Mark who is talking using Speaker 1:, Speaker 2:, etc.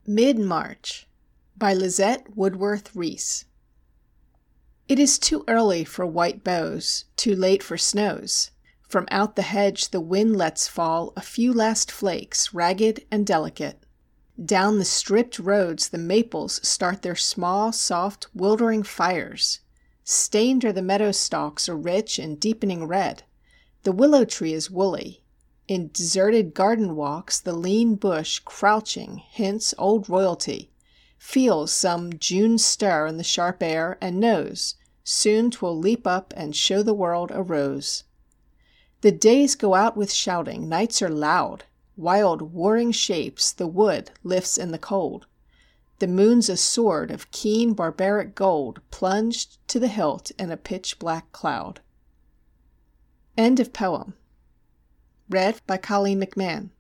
Speaker 1: Mid-March by Lizette Woodworth Reese. It is too early for white boughs, too late for snows. From out the hedge the wind lets fall a few last flakes, ragged and delicate. Down the stripped roads the maples start their small, soft, wildering fires. Stained are the meadow stalks a rich and deepening red. The willow tree is woolly. In deserted garden walks the lean bush, crouching, hints old royalty, feels some June stir in the sharp air, and knows soon 'twill leap up and show the world a rose. The days go out with shouting, nights are loud. Wild warring shapes the wood lifts in the cold. The moon's a sword of keen barbaric gold plunged to the hilt in a pitch black cloud. End of poem. Read by Colleen McMahon.